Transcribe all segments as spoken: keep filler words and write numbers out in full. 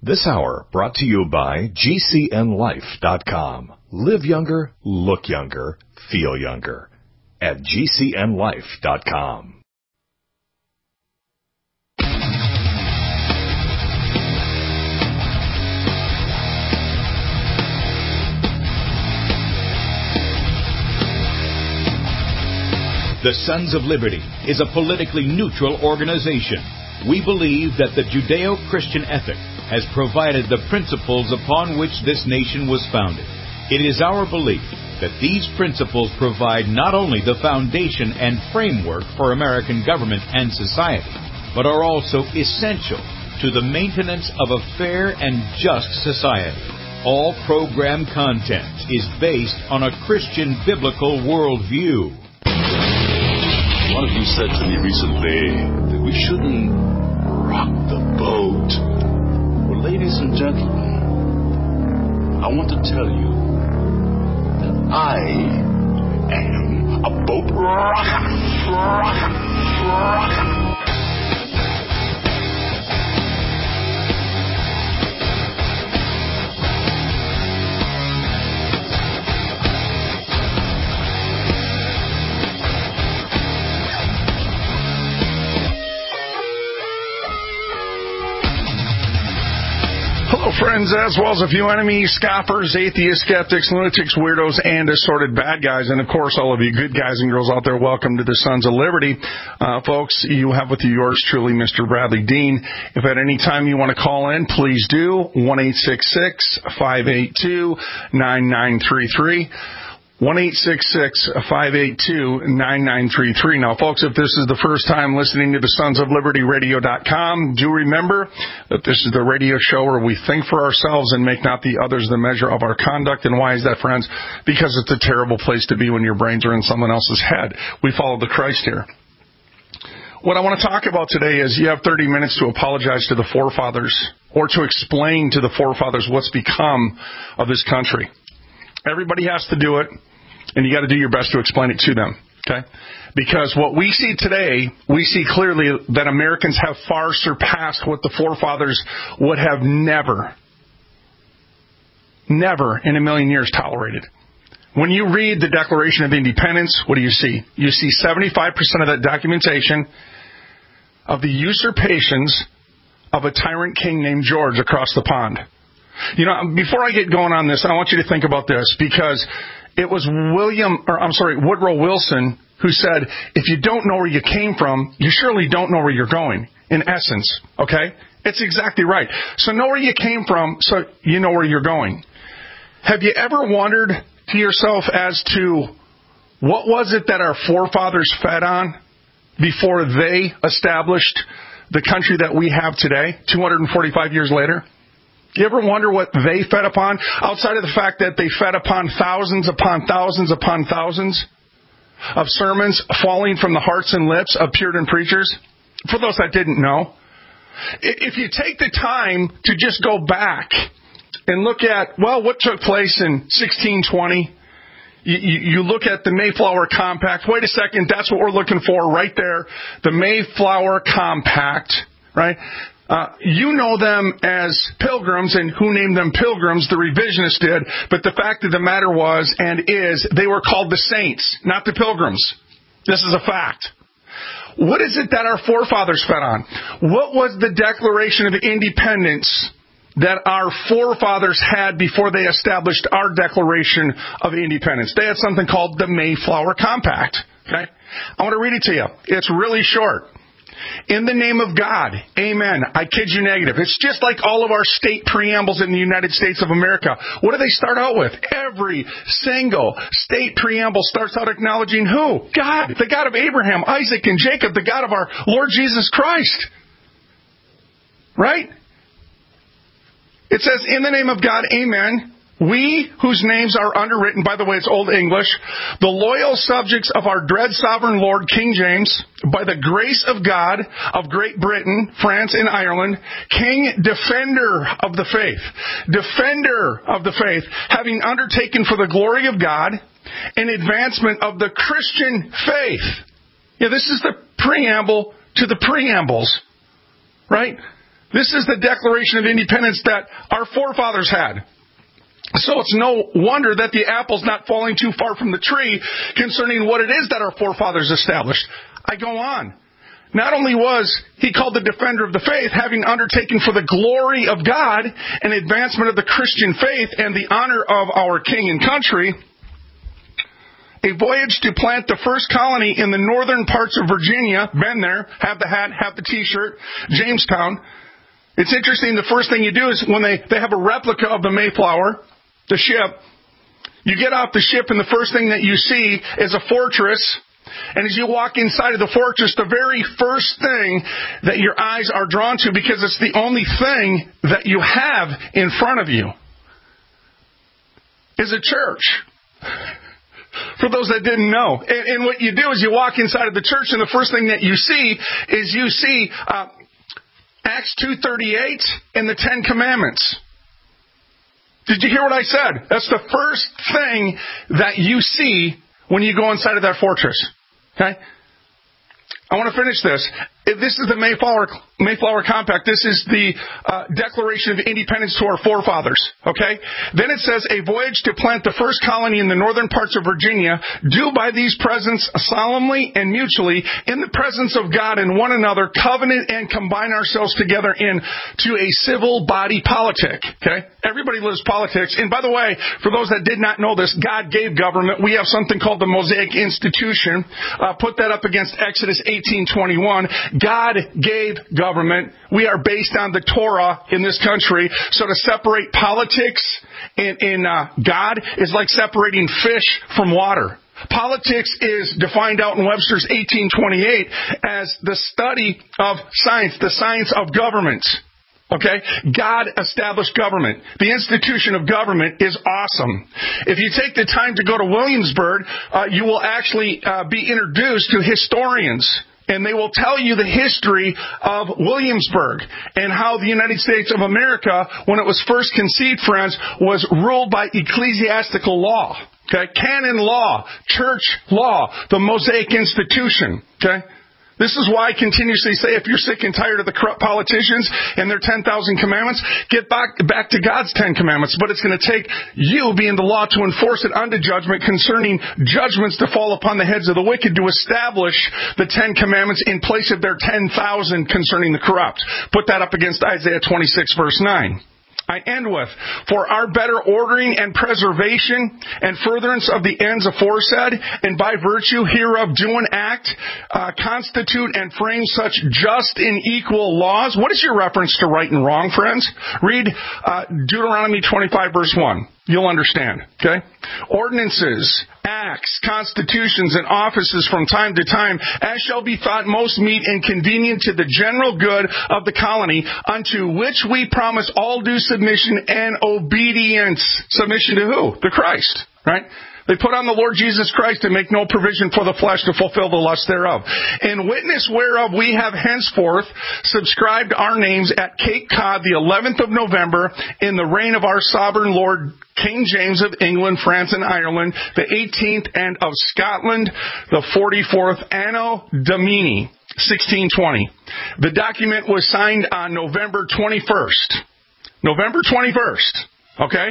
This hour brought to you by G C N life dot com. Live younger, look younger, feel younger at G C N life dot com. The Sons of Liberty is a politically neutral organization. We believe that the Judeo-Christian ethic has provided the principles upon which this nation was founded. It is our belief that these principles provide not only the foundation and framework for American government and society, but are also essential to the maintenance of a fair and just society. All program content is based on a Christian biblical worldview. One of you said to me recently that we shouldn't rock the boat. Well, ladies and gentlemen, I want to tell you that I am a boat rocker, rocker, rocker. Hello, friends, as well as a few enemies, scoffers, atheists, skeptics, lunatics, weirdos, and assorted bad guys. And, of course, all of you good guys and girls out there, welcome to the Sons of Liberty. Uh, folks, you have with you yours truly, Mister Bradley Dean. If at any time you want to call in, please do. one eight six six, five eight two, nine nine three three. one eight six six, five eight two, nine nine three three. Now, folks, if this is the first time listening to the Sons of Liberty Radio dot com, do remember that this is the radio show where we think for ourselves and make not the others the measure of our conduct. And why is that, friends? Because it's a terrible place to be when your brains are in someone else's head. We follow the Christ here. What I want to talk about today is you have thirty minutes to apologize to the forefathers or to explain to the forefathers what's become of this country. Everybody has to do it, and you got to do your best to explain it to them, okay? Because what we see today, we see clearly that Americans have far surpassed what the forefathers would have never, never in a million years tolerated. When you read the Declaration of Independence, what do you see? You see seventy-five percent of that documentation of the usurpations of a tyrant king named George across the pond. You know, before I get going on this, I want you to think about this, because it was William, or I'm sorry, Woodrow Wilson, who said, if you don't know where you came from, you surely don't know where you're going, in essence, okay? It's exactly right. So know where you came from so you know where you're going. Have you ever wondered to yourself as to what was it that our forefathers fed on before they established the country that we have today, two hundred forty-five years later? You ever wonder what they fed upon? Outside of the fact that they fed upon thousands upon thousands upon thousands of sermons falling from the hearts and lips of Puritan preachers? For those that didn't know, if you take the time to just go back and look at, well, what took place in sixteen twenty, you, you, you look at the Mayflower Compact. Wait a second, that's what we're looking for right there. The Mayflower Compact, right? Uh, you know them as Pilgrims, and who named them Pilgrims? The revisionists did. But the fact of the matter was, and is, they were called the Saints, not the Pilgrims. This is a fact. What is it that our forefathers fed on? What was the Declaration of Independence that our forefathers had before they established our Declaration of Independence? They had something called the Mayflower Compact. Okay? I want to read it to you. It's really short. In the name of God, amen. I kid you negative. It's just like all of our state preambles in the United States of America. What do they start out with? Every single state preamble starts out acknowledging who? God, the God of Abraham, Isaac, and Jacob, the God of our Lord Jesus Christ. Right? It says, in the name of God, amen. We, whose names are underwritten, by the way, it's Old English, the loyal subjects of our dread sovereign Lord King James, by the grace of God of Great Britain, France, and Ireland, King, defender of the faith, defender of the faith, having undertaken for the glory of God an advancement of the Christian faith. Yeah, this is the preamble to the preambles, right? This is the Declaration of Independence that our forefathers had. So it's no wonder that the apple's not falling too far from the tree concerning what it is that our forefathers established. I go on. Not only was he called the defender of the faith, having undertaken for the glory of God and advancement of the Christian faith and the honor of our king and country, a voyage to plant the first colony in the northern parts of Virginia. Been there, have the hat, have the t-shirt, Jamestown. It's interesting, the first thing you do is when they, they have a replica of the Mayflower, the ship, you get off the ship and the first thing that you see is a fortress. And as you walk inside of the fortress, the very first thing that your eyes are drawn to, because it's the only thing that you have in front of you, is a church. For those that didn't know. And, and what you do is you walk inside of the church, and the first thing that you see is you see uh, Acts two thirty-eight and the Ten Commandments. Did you hear what I said? That's the first thing that you see when you go inside of that fortress. Okay? I want to finish this. If this is the Mayflower Mayflower Compact. This is the uh, Declaration of Independence to our forefathers. Okay? Then it says, a voyage to plant the first colony in the northern parts of Virginia, do by these presents solemnly and mutually, in the presence of God and one another, covenant and combine ourselves together into a civil body politic. Okay? Everybody lives politics. And by the way, for those that did not know this, God gave government. We have something called the Mosaic Institution. Uh, put that up against Exodus eighteen twenty-one. God gave government. We are based on the Torah in this country. So to separate politics and, and uh, God is like separating fish from water. Politics is defined out in Webster's eighteen twenty-eight as the study of science, the science of government. Okay? God established government. The institution of government is awesome. If you take the time to go to Williamsburg, uh, you will actually uh, be introduced to historians. And they will tell you the history of Williamsburg and how the United States of America, when it was first conceived, friends, was ruled by ecclesiastical law. Okay? Canon law, church law, the Mosaic Institution. Okay? This is why I continuously say, if you're sick and tired of the corrupt politicians and their ten thousand commandments, get back, back to God's ten commandments. But it's going to take you being the law to enforce it unto judgment concerning judgments to fall upon the heads of the wicked, to establish the ten commandments in place of their ten thousand concerning the corrupt. Put that up against Isaiah twenty-six verse nine. I end with, for our better ordering and preservation and furtherance of the ends aforesaid, and by virtue hereof do and act, uh, constitute and frame such just and equal laws. What is your reference to right and wrong, friends? Read uh, Deuteronomy twenty-five, verse one. You'll understand, okay? Ordinances, acts, constitutions, and offices from time to time, as shall be thought most meet and convenient to the general good of the colony, unto which we promise all due submission and obedience. Submission to who? To Christ, right? They put on the Lord Jesus Christ and make no provision for the flesh to fulfill the lust thereof. In witness whereof we have henceforth subscribed our names at Cape Cod the eleventh of November in the reign of our sovereign Lord King James of England, France, and Ireland, the eighteenth, and of Scotland, the forty-fourth Anno Domini, sixteen twenty. The document was signed on November twenty-first. November twenty-first. Okay?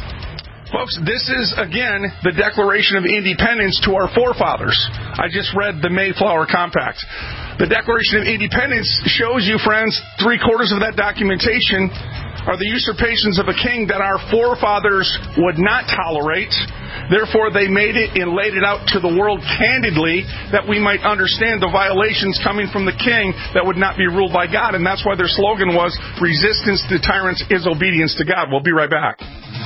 Folks, this is, again, the Declaration of Independence to our forefathers. I just read the Mayflower Compact. The Declaration of Independence shows you, friends, three-quarters of that documentation are the usurpations of a king that our forefathers would not tolerate. Therefore, they made it and laid it out to the world candidly that we might understand the violations coming from the king that would not be ruled by God. And that's why their slogan was, resistance to tyrants is obedience to God. We'll be right back.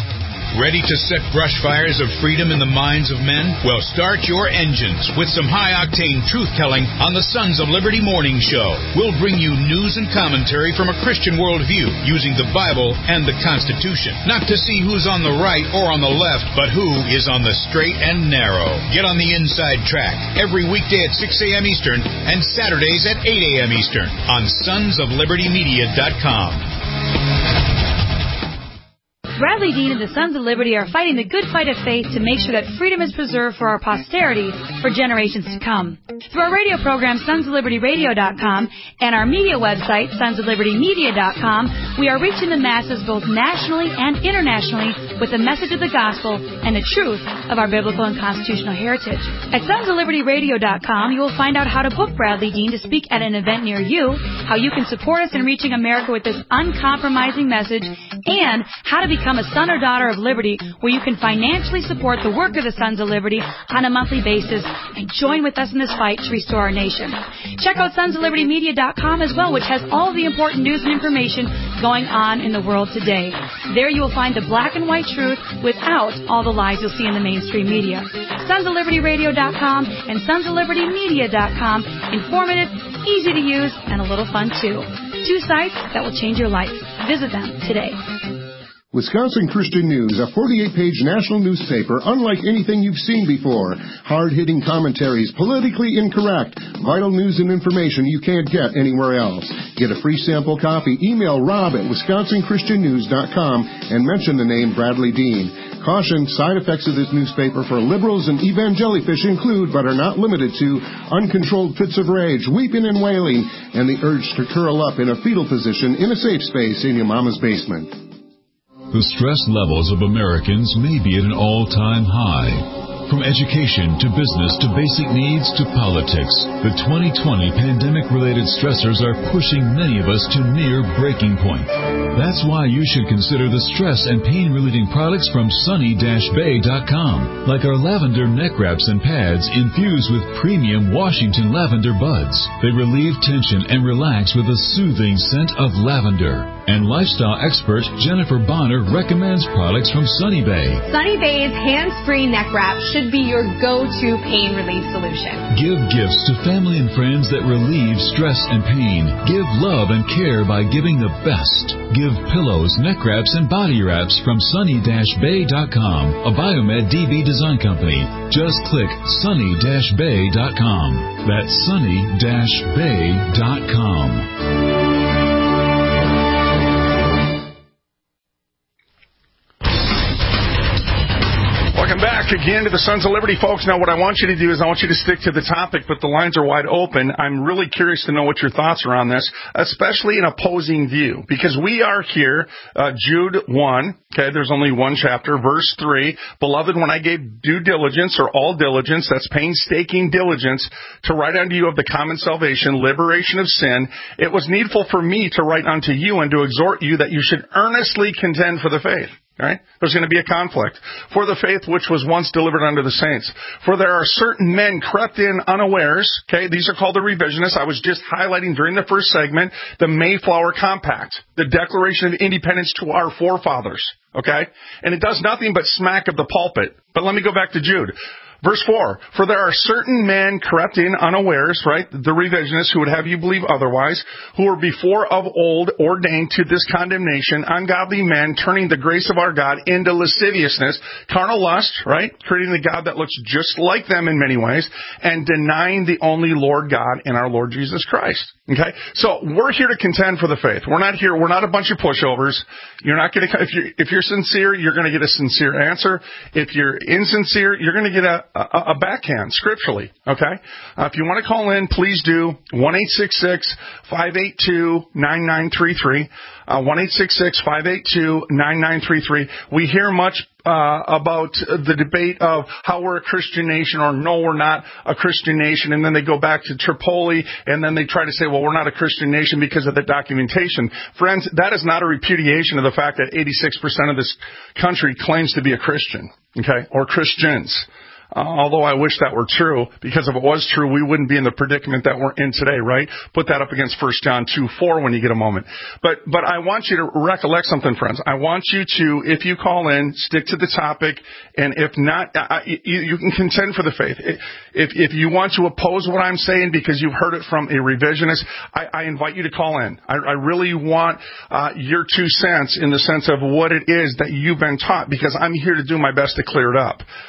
Ready to set brush fires of freedom in the minds of men? Well, start your engines with some high-octane truth-telling on the Sons of Liberty Morning Show. We'll bring you news and commentary from a Christian worldview using the Bible and the Constitution. Not to see who's on the right or on the left, but who is on the straight and narrow. Get on the inside track every weekday at six a.m. Eastern and Saturdays at eight a.m. Eastern on sons of liberty media dot com. Bradley Dean and the Sons of Liberty are fighting the good fight of faith to make sure that freedom is preserved for our posterity for generations to come. Through our radio program, sons of liberty radio dot com, and our media website, sons of liberty media dot com, we are reaching the masses both nationally and internationally with the message of the gospel and the truth of our biblical and constitutional heritage. At sons of liberty radio dot com, you will find out how to book Bradley Dean to speak at an event near you, how you can support us in reaching America with this uncompromising message, and how to become a son or daughter of liberty, where you can financially support the work of the Sons of Liberty on a monthly basis and join with us in this fight to restore our nation. Check out sons of liberty media dot com as well, which has all the important news and information going on in the world today. There you will find the black and white truth without all the lies you'll see in the mainstream media. sons of liberty radio dot com and sons of liberty media dot com. Informative, easy to use, and a little fun too. Two sites that will change your life. Visit them today. Wisconsin Christian News, a forty-eight page national newspaper unlike anything you've seen before. Hard-hitting commentaries, politically incorrect, vital news and information you can't get anywhere else. Get a free sample copy. Email Rob at wisconsin christian news dot com and mention the name Bradley Dean. Caution, side effects of this newspaper for liberals and evangelifish include, but are not limited to, uncontrolled fits of rage, weeping and wailing, and the urge to curl up in a fetal position in a safe space in your mama's basement. The stress levels of Americans may be at an all-time high. From education to business to basic needs to politics, the twenty twenty pandemic-related stressors are pushing many of us to near breaking point. That's why you should consider the stress and pain-relieving products from sunny dash bay dot com, like our lavender neck wraps and pads infused with premium Washington lavender buds. They relieve tension and relax with a soothing scent of lavender. And lifestyle expert Jennifer Bonner recommends products from Sunny Bay. Sunny Bay's hands-free neck wrap should be your go-to pain relief solution. Give gifts to family and friends that relieve stress and pain. Give love and care by giving the best. Give pillows, neck wraps, and body wraps from sunny dash bay dot com, a Biomed D B design company. Just click sunny dash bay dot com. That's sunny dash bay dot com. Welcome back again to the Sons of Liberty, folks. Now, what I want you to do is I want you to stick to the topic, but the lines are wide open. I'm really curious to know what your thoughts are on this, especially an opposing view, because we are here, uh, Jude one, okay, there's only one chapter, verse three. Beloved, when I gave due diligence, or all diligence, that's painstaking diligence, to write unto you of the common salvation, liberation of sin, it was needful for me to write unto you and to exhort you that you should earnestly contend for the faith. Right? There's going to be a conflict. For the faith which was once delivered unto the saints. For there are certain men crept in unawares. Okay, these are called the revisionists. I was just highlighting during the first segment the Mayflower Compact, the Declaration of Independence to our forefathers. Okay? And it does nothing but smack of the pulpit. But let me go back to Jude. Verse four, for there are certain men crept in unawares, right, the revisionists who would have you believe otherwise, who were before of old ordained to this condemnation, ungodly men turning the grace of our God into lasciviousness, carnal lust, right, creating the God that looks just like them in many ways, and denying the only Lord God and our Lord Jesus Christ. Okay? So we're here to contend for the faith. We're not here, we're not a bunch of pushovers. You're not going to, if you're, if you're sincere, you're going to get a sincere answer. If you're insincere, you're going to get a A, a backhand, scripturally, okay? Uh, if you want to call in, please do. one eight six six, five eight two, nine nine three three. Uh, one eight six six, five eight two, nine nine three three. We hear much uh, about the debate of how we're a Christian nation or no, we're not a Christian nation. And then they go back to Tripoli and then they try to say, well, we're not a Christian nation because of the documentation. Friends, that is not a repudiation of the fact that eighty-six percent of this country claims to be a Christian, okay, or Christians. Uh, although I wish that were true, because if it was true, we wouldn't be in the predicament that we're in today, right? Put that up against First John two four when you get a moment. But but I want you to recollect something, friends. I want you to, if you call in, stick to the topic, and if not, I, you, you can contend for the faith. If if you want to oppose what I'm saying because you've heard it from a revisionist, I, I invite you to call in. I, I really want uh, your two cents in the sense of what it is that you've been taught, because I'm here to do my best to clear it up.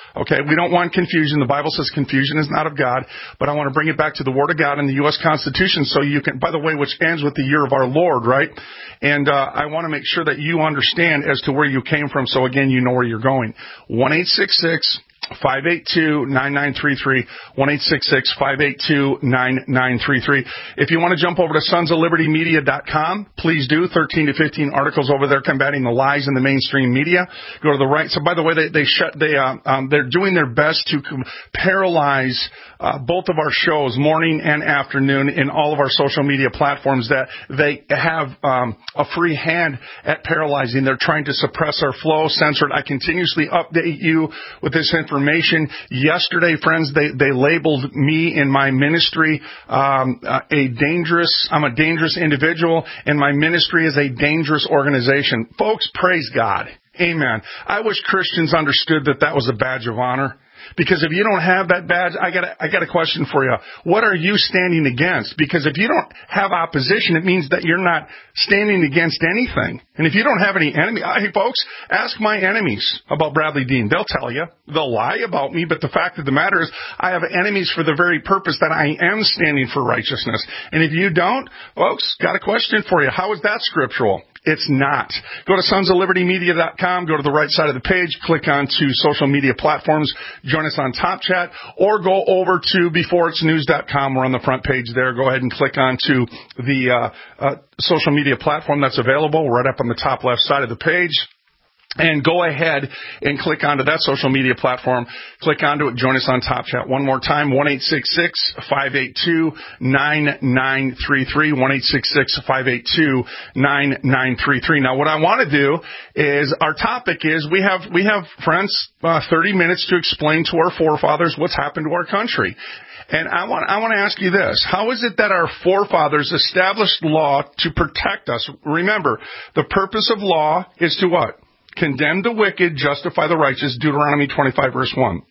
Okay, we don't want confusion. The Bible says confusion is not of God, but I want to bring it back to the Word of God and the U S Constitution so you can, by the way, which ends with the year of our Lord, right? And uh, I want to make sure that you understand as to where you came from so, again, you know where you're going. one eight six six five eight two, nine nine three three, one eight six six, five eight two, nine nine three three. If you want to jump over to sons of liberty media dot com, please do. thirteen to fifteen articles over there combating the lies in the mainstream media. Go to the right. So, by the way, they, they shut, they, uh, um, they're doing their best to paralyze uh, both of our shows, morning and afternoon, in all of our social media platforms that they have um, a free hand at paralyzing. They're trying to suppress our flow, censor it. I continuously update you with this information. Yesterday, friends, they, they labeled me in my ministry um, uh, a dangerous, I'm a dangerous individual, and my ministry is a dangerous organization. Folks, praise God. Amen. I wish Christians understood that that was a badge of honor. Because if you don't have that badge, I got a, I got a question for you. What are you standing against? Because if you don't have opposition, it means that you're not standing against anything. And if you don't have any enemy, hey folks, ask my enemies about Bradley Dean. They'll tell you. They'll lie about me, but the fact of the matter is I have enemies for the very purpose that I am standing for righteousness. And if you don't, folks, got a question for you. How is that scriptural? It's not. Go to sons of liberty media dot com, go to the right side of the page, click on to social media platforms, join us on Top Chat, or go over to before it's news dot com. We're on the front page there. Go ahead and click on to the uh, uh, social media platform that's available right up on the top left side of the page. And go ahead and click onto that social media platform. Click onto it. Join us on Top Chat. One more time, one eight six six, five eight two, nine nine three three, one eight six six, five eight two, nine nine three three. Now, what I want to do is, our topic is, we have, we have, friends, uh, thirty minutes to explain to our forefathers what's happened to our country. And I want, I want to ask you this. How is it that our forefathers established law to protect us? Remember, the purpose of law is to what? Condemn the wicked, justify the righteous, Deuteronomy twenty-five, verse one.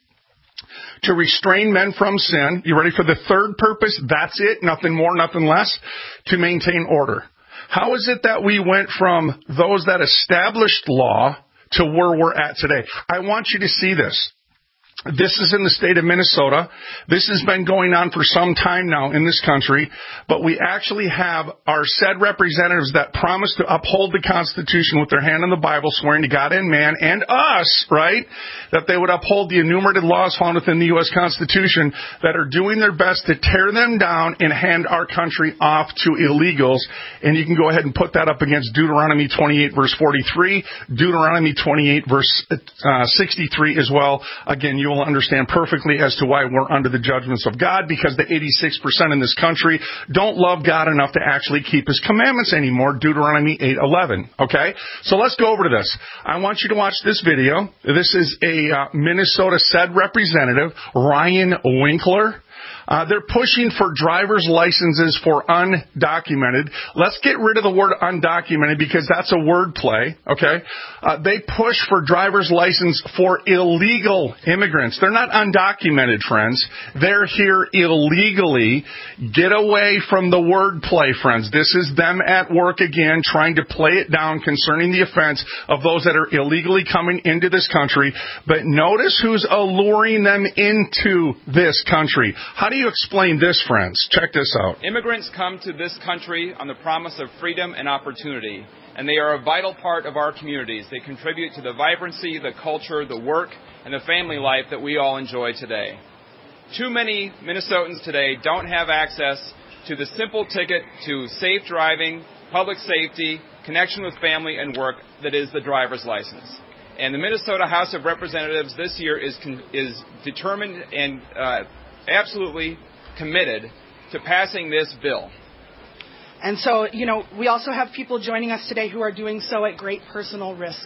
To restrain men from sin. You ready for the third purpose? That's it. Nothing more, nothing less. To maintain order. How is it that we went from those that established law to where we're at today? I want you to see this. This is in the state of Minnesota. This has been going on for some time now in this country, but we actually have our said representatives that promise to uphold the Constitution with their hand on the Bible, swearing to God and man and us, right, that they would uphold the enumerated laws found within the U S Constitution, that are doing their best to tear them down and hand our country off to illegals. And you can go ahead and put that up against Deuteronomy twenty-eight, verse forty-three, Deuteronomy twenty-eight, verse uh, sixty-three as well. Again, you will understand perfectly as to why we're under the judgments of God, because the eighty-six percent in this country don't love God enough to actually keep His commandments anymore, Deuteronomy eight eleven. Okay? So let's go over to this. I want you to watch this video. This is a uh, Minnesota said representative, Ryan Winkler. Uh, they're pushing for driver's licenses for undocumented. Let's get rid of the word undocumented because that's a word play, okay? Uh, they push for driver's license for illegal immigrants. They're not undocumented, friends. They're here illegally. Get away from the word play, friends. This is them at work again, trying to play it down concerning the offense of those that are illegally coming into this country. But notice who's alluring them into this country. How do you explain this, friends? Check this out. Immigrants come to this country on the promise of freedom and opportunity, and they are a vital part of our communities. They contribute to the vibrancy, the culture, the work, and the family life that we all enjoy today. Too many Minnesotans today don't have access to the simple ticket to safe driving, public safety, connection with family and work that is the driver's license. And the Minnesota House of Representatives this year is con- is determined and uh, absolutely committed to passing this bill. And so, you know, we also have people joining us today who are doing so at great personal risk.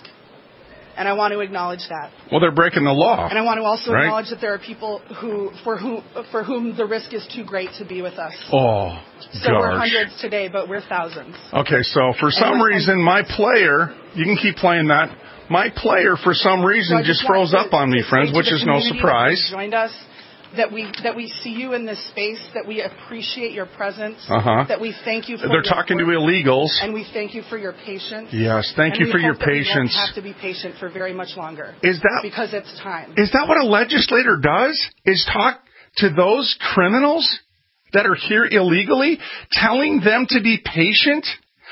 And I want to acknowledge that. Well, they're breaking the law. And I want to also right? acknowledge that there are people who, for whom, for whom the risk is too great to be with us. Oh, So gosh. we're hundreds today, but we're thousands. Okay, so for some reason, my player, you can keep playing that, my player, for some reason, So just just froze to, up on me, friends, which is no surprise. Joined us. that we that we see you in this space, that we appreciate your presence, uh-huh. that we thank you for They're your talking work, to illegals. and we thank you for your patience. Yes, thank and you we for your hope that patience. We won't have to be patient for very much longer. Is that because it's time? Is that what a legislator does? Is talk to those criminals that are here illegally, telling them to be patient,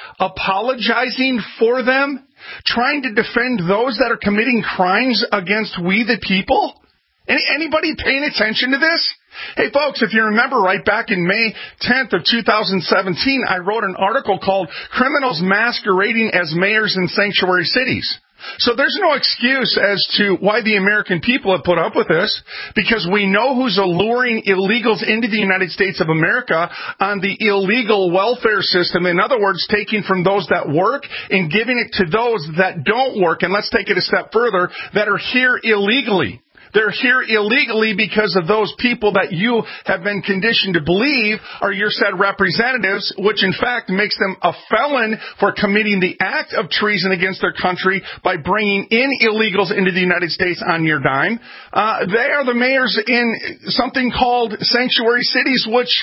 apologizing for them, trying to defend those that are committing crimes against we the people? Any, anybody paying attention to this? Hey, folks, if you remember right back in May tenth of two thousand seventeen, I wrote an article called Criminals Masquerading as Mayors in Sanctuary Cities. So there's no excuse as to why the American people have put up with this, because we know who's alluring illegals into the United States of America on the illegal welfare system. In other words, taking from those that work and giving it to those that don't work. And let's take it a step further, that are here illegally. They're here illegally because of those people that you have been conditioned to believe are your said representatives, which in fact makes them a felon for committing the act of treason against their country by bringing in illegals into the United States on your dime. Uh, they are the mayors in something called sanctuary cities, which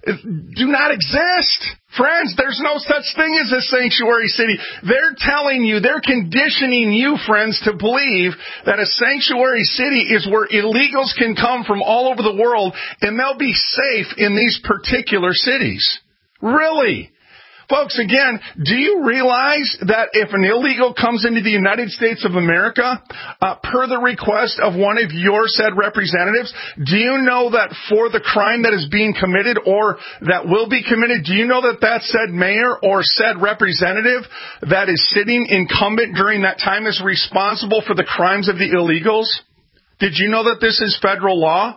do not exist. Friends, there's no such thing as a sanctuary city. They're telling you, they're conditioning you, friends, to believe that a sanctuary city is where illegals can come from all over the world and they'll be safe in these particular cities. Really? Folks, again, do you realize that if an illegal comes into the United States of America, uh, per the request of one of your said representatives, do you know that for the crime that is being committed or that will be committed, do you know that that said mayor or said representative that is sitting incumbent during that time is responsible for the crimes of the illegals? Did you know that this is federal law?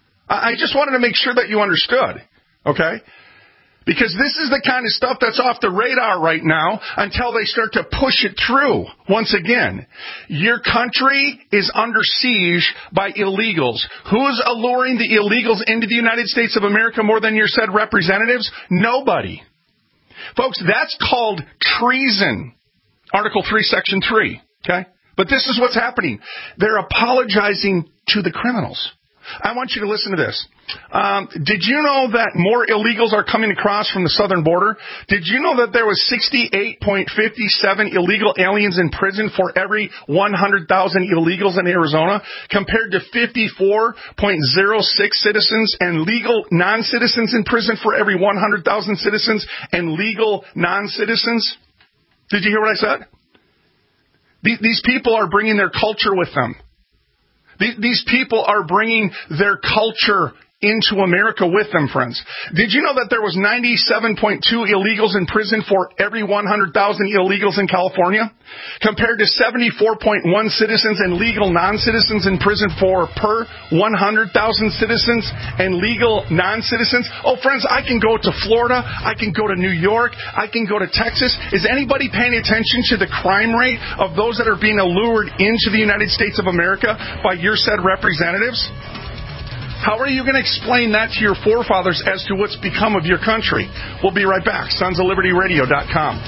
I just wanted to make sure that you understood, okay? Because this is the kind of stuff that's off the radar right now until they start to push it through. Once again, your country is under siege by illegals. Who's alluring the illegals into the United States of America more than your said representatives? Nobody. Folks, that's called treason. Article three, Section three. Okay? But this is what's happening. They're apologizing to the criminals. I want you to listen to this. Um, did you know that more illegals are coming across from the southern border? Did you know that there was sixty-eight point five seven illegal aliens in prison for every one hundred thousand illegals in Arizona, compared to fifty-four point zero six citizens and legal non-citizens in prison for every one hundred thousand citizens and legal non-citizens? Did you hear what I said? These people are bringing their culture with them. These people are bringing their culture into America with them, friends. Did you know that there was ninety-seven point two illegals in prison for every one hundred thousand illegals in California, compared to seventy-four point one citizens and legal non-citizens in prison for per one hundred thousand citizens and legal non-citizens? Oh, friends, I can go to Florida. I can go to New York. I can go to Texas. Is anybody paying attention to the crime rate of those that are being allured into the United States of America by your said representatives? How are you going to explain that to your forefathers as to what's become of your country? We'll be right back. Sons of Liberty Radio dot com.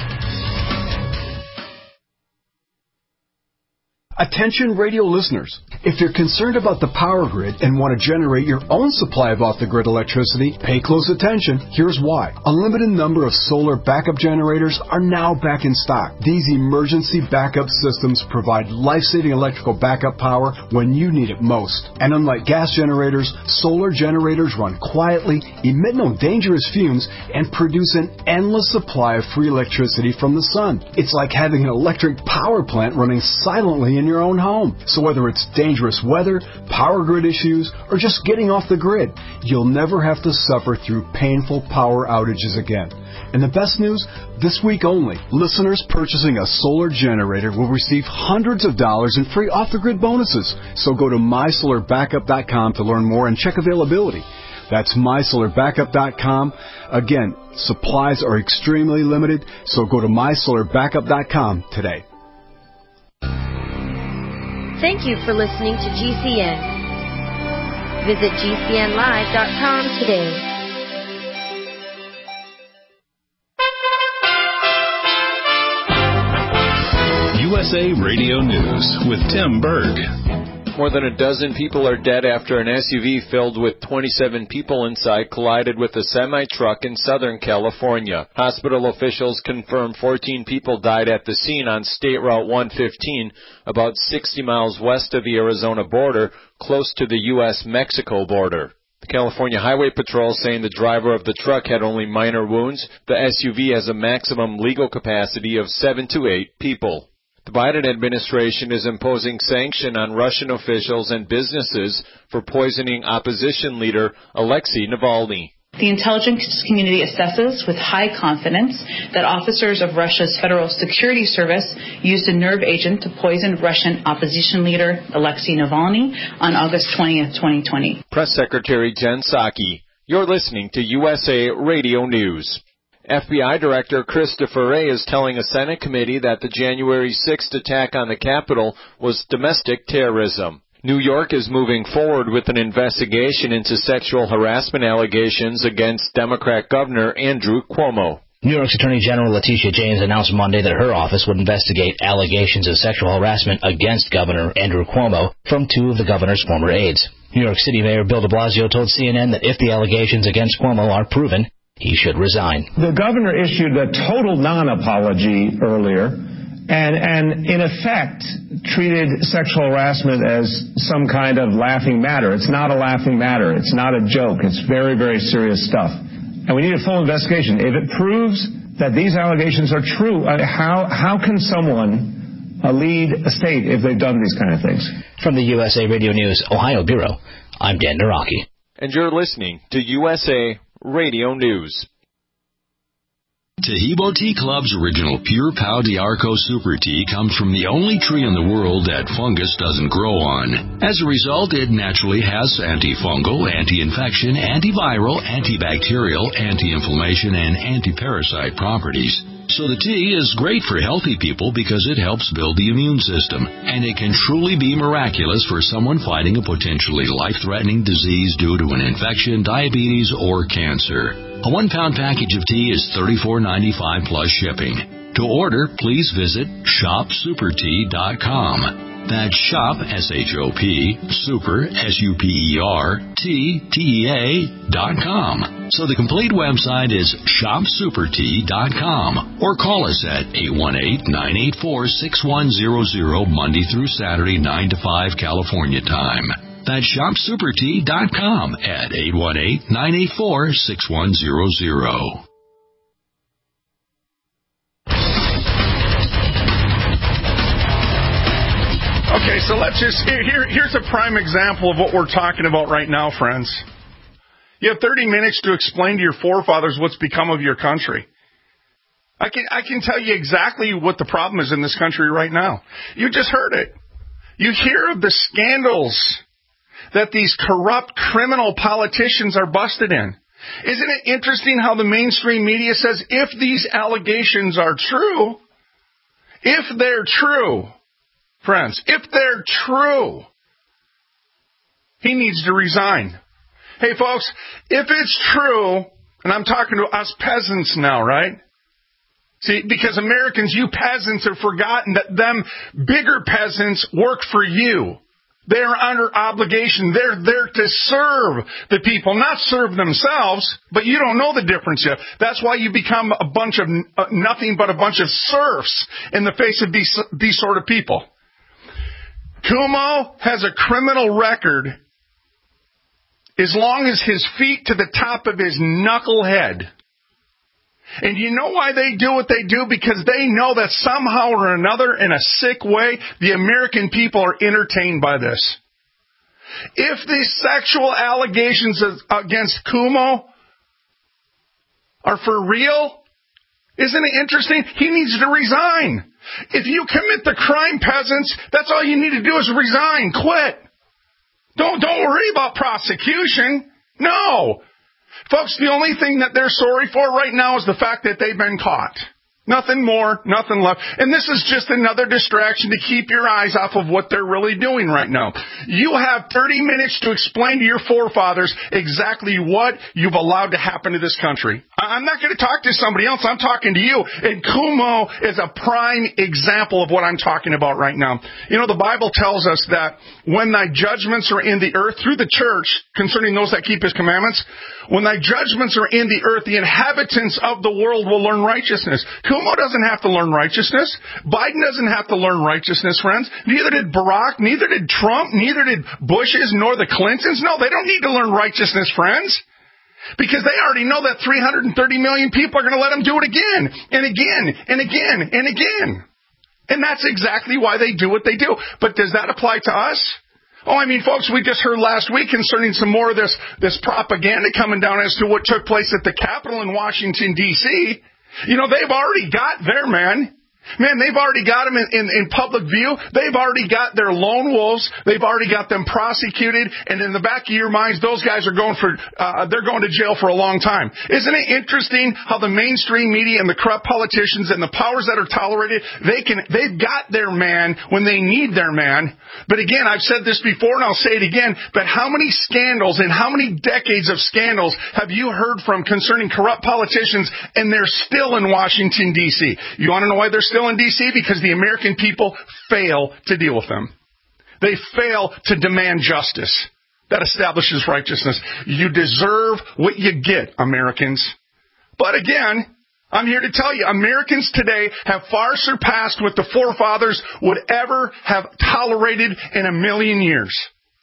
Attention radio listeners. If you're concerned about the power grid and want to generate your own supply of off-the-grid electricity, pay close attention. Here's why. A limited number of solar backup generators are now back in stock. These emergency backup systems provide life-saving electrical backup power when you need it most. And unlike gas generators, solar generators run quietly, emit no dangerous fumes, and produce an endless supply of free electricity from the sun. It's like having an electric power plant running silently in your own home. So whether it's dangerous weather, power grid issues, or just getting off the grid, you'll never have to suffer through painful power outages again. And the best news, this week only, listeners purchasing a solar generator will receive hundreds of dollars in free off-the-grid bonuses. So go to my solar backup dot com to learn more and check availability. That's my solar backup dot com. Again, supplies are extremely limited, so go to my solar backup dot com today. Thank you for listening to G C N. Visit G C N live dot com today. U S A Radio News with Tim Berg. More than a dozen people are dead after an S U V filled with twenty-seven people inside collided with a semi-truck in Southern California. Hospital officials confirm fourteen people died at the scene on State Route one fifteen, about sixty miles west of the Arizona border, close to the U S Mexico border. The California Highway Patrol saying the driver of the truck had only minor wounds. The S U V has a maximum legal capacity of seven to eight people. The Biden administration is imposing sanction on Russian officials and businesses for poisoning opposition leader Alexei Navalny. The intelligence community assesses with high confidence that officers of Russia's Federal Security Service used a nerve agent to poison Russian opposition leader Alexei Navalny on August twentieth, twenty twenty. Press Secretary Jen Psaki. You're listening to U S A Radio News. F B I Director Christopher Wray is telling a Senate committee that the January sixth attack on the Capitol was domestic terrorism. New York is moving forward with an investigation into sexual harassment allegations against Democrat Governor Andrew Cuomo. New York's Attorney General Letitia James announced Monday that her office would investigate allegations of sexual harassment against Governor Andrew Cuomo from two of the governor's former aides. New York City Mayor Bill de Blasio told C N N that if the allegations against Cuomo are proven, he should resign. The governor issued a total non-apology earlier and, and in effect, treated sexual harassment as some kind of laughing matter. It's not a laughing matter. It's not a joke. It's very, very serious stuff. And we need a full investigation. If it proves that these allegations are true, uh, how, how can someone uh, lead a state if they've done these kind of things? From the U S A Radio News Ohio Bureau, I'm Dan Naraki. And you're listening to U S A Radio News. Tahibo Tea Club's original Pure Pau d'Arco Super Tea comes from the only tree in the world that fungus doesn't grow on. As a result, it naturally has antifungal, anti-infection, antiviral, antibacterial, anti-inflammation, and anti-parasite properties. So the tea is great for healthy people because it helps build the immune system, and it can truly be miraculous for someone fighting a potentially life-threatening disease due to an infection, diabetes, or cancer. A one-pound package of tea is thirty-four ninety-five plus shipping. To order, please visit shop super tea dot com. That's shop, S H O P, super, S U P E R, T, T E A, dot com. So the complete website is shop super tea dot com. Or call us at eight one eight, nine eight four, six one zero zero Monday through Saturday, nine to five California time. That's shop super tea dot com at eight one eight, nine eight four, six one zero zero. Okay, so let's just, here, here's a prime example of what we're talking about right now, friends. You have thirty minutes to explain to your forefathers what's become of your country. I can, I can tell you exactly what the problem is in this country right now. You just heard it. You hear of the scandals that these corrupt criminal politicians are busted in. Isn't it interesting how the mainstream media says if these allegations are true, if they're true, friends, if they're true, he needs to resign. Hey, folks, if it's true, and I'm talking to us peasants now, right? See, because Americans, you peasants have forgotten that them bigger peasants work for you. They're under obligation. They're there to serve the people, not serve themselves, but you don't know the difference yet. That's why you become a bunch of uh, nothing but a bunch of serfs in the face of these, these sort of people. Cuomo has a criminal record as long as his feet to the top of his knucklehead. And you know why they do what they do? Because they know that somehow or another, in a sick way, the American people are entertained by this. If these sexual allegations against Cuomo are for real, isn't it interesting? He needs to resign. If you commit the crime, peasants, that's all you need to do is resign, quit. Don't, don't worry about prosecution. No. Folks, the only thing that they're sorry for right now is the fact that they've been caught. Nothing more, nothing less. And this is just another distraction to keep your eyes off of what they're really doing right now. You have thirty minutes to explain to your forefathers exactly what you've allowed to happen to this country. I'm not going to talk to somebody else. I'm talking to you. And Cuomo is a prime example of what I'm talking about right now. You know, the Bible tells us that when thy judgments are in the earth through the church concerning those that keep his commandments, when thy judgments are in the earth, the inhabitants of the world will learn righteousness. Cuomo doesn't have to learn righteousness. Biden doesn't have to learn righteousness, friends. Neither did Barack, neither did Trump, neither did Bush's, nor the Clintons. No, they don't need to learn righteousness, friends. Because they already know that three hundred thirty million people are going to let them do it again, and again, and again, and again. And that's exactly why they do what they do. But does that apply to us? Oh, I mean, folks, we just heard last week concerning some more of this, this propaganda coming down as to what took place at the Capitol in Washington, D C You know, they've already got their man. Man, they've already got them in, in, in public view. They've already got their lone wolves. They've already got them prosecuted. And in the back of your minds, those guys are going for, uh, they're going to jail for a long time. Isn't it interesting how the mainstream media and the corrupt politicians and the powers that are tolerated, they can, they've got their man when they need their man. But again, I've said this before and I'll say it again, but how many scandals and how many decades of scandals have you heard from concerning corrupt politicians, and they're still in Washington, D C? You want to know why they're still in D C? Because the American people fail to deal with them. They fail to demand justice that establishes righteousness. You deserve what you get, Americans. But again, I'm here to tell you, Americans today have far surpassed what the forefathers would ever have tolerated in a million years.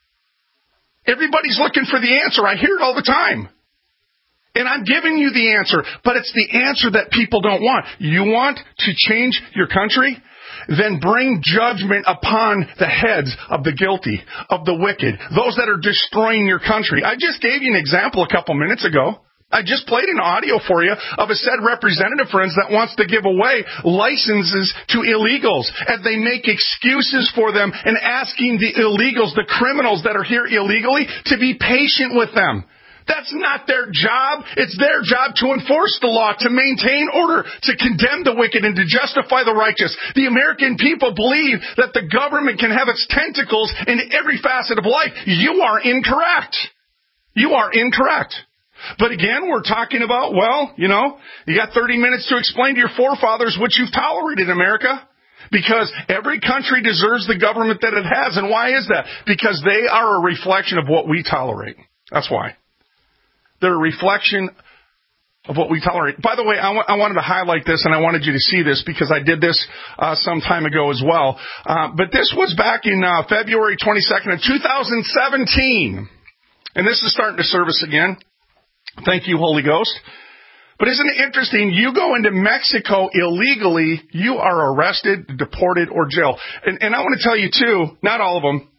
Everybody's looking for the answer. I hear it all the time. And I'm giving you the answer, but it's the answer that people don't want. You want to change your country? Then bring judgment upon the heads of the guilty, of the wicked, those that are destroying your country. I just gave you an example a couple minutes ago. I just played an audio for you of a said representative, friends, that wants to give away licenses to illegals, and they make excuses for them and asking the illegals, the criminals that are here illegally, to be patient with them. That's not their job. It's their job to enforce the law, to maintain order, to condemn the wicked, and to justify the righteous. The American people believe that the government can have its tentacles in every facet of life. You are incorrect. You are incorrect. But again, we're talking about, well, you know, you got thirty minutes to explain to your forefathers what you've tolerated in America. Because every country deserves the government that it has. And why is that? Because they are a reflection of what we tolerate. That's why. They're a reflection of what we tolerate. By the way, I, w- I wanted to highlight this, and I wanted you to see this because I did this uh, some time ago as well. Uh, but this was back in uh, February twenty-second of two thousand seventeen. And this is starting to service again. Thank you, Holy Ghost. But isn't it interesting? You go into Mexico illegally, you are arrested, deported, or jailed. And, and I want to tell you, too, not all of them,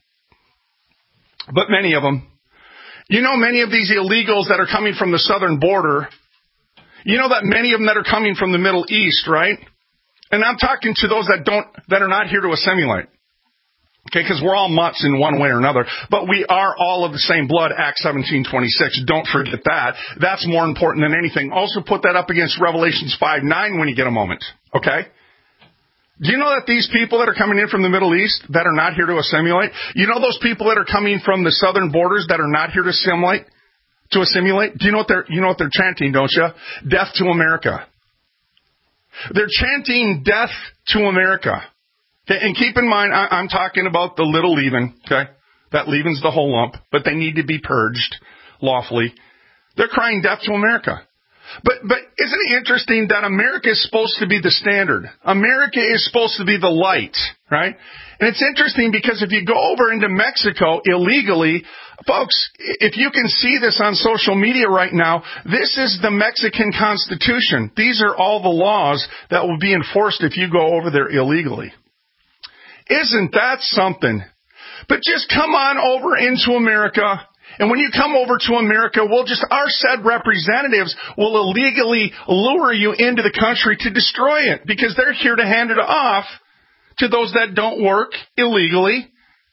but many of them. You know, many of these illegals that are coming from the southern border, you know that many of them that are coming from the Middle East, right? And I'm talking to those that don't, that are not here to assimilate. Okay, because we're all mutts in one way or another, but we are all of the same blood, Acts seventeen twenty-six. Don't forget that. That's more important than anything. Also put that up against Revelations five nine when you get a moment, okay? Do you know that these people that are coming in from the Middle East that are not here to assimilate, you know those people that are coming from the southern borders that are not here to assimilate, to assimilate? Do you know what they're, you know what they're chanting, don't you? Death to America. They're chanting death to America. Okay, and keep in mind, I, I'm talking about the little leaven, okay? That leaven's the whole lump, but they need to be purged lawfully. They're crying death to America. But but isn't it interesting that America is supposed to be the standard? America is supposed to be the light, right? And it's interesting because if you go over into Mexico illegally, folks, if you can see this on social media right now, this is the Mexican Constitution. These are all the laws that will be enforced if you go over there illegally. Isn't that something? But just come on over into America. And when you come over to America, we'll just, our said representatives will illegally lure you into the country to destroy it because they're here to hand it off to those that don't work illegally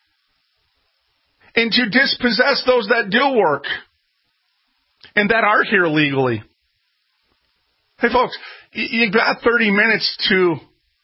and to dispossess those that do work and that are here legally. Hey, folks, you got thirty minutes to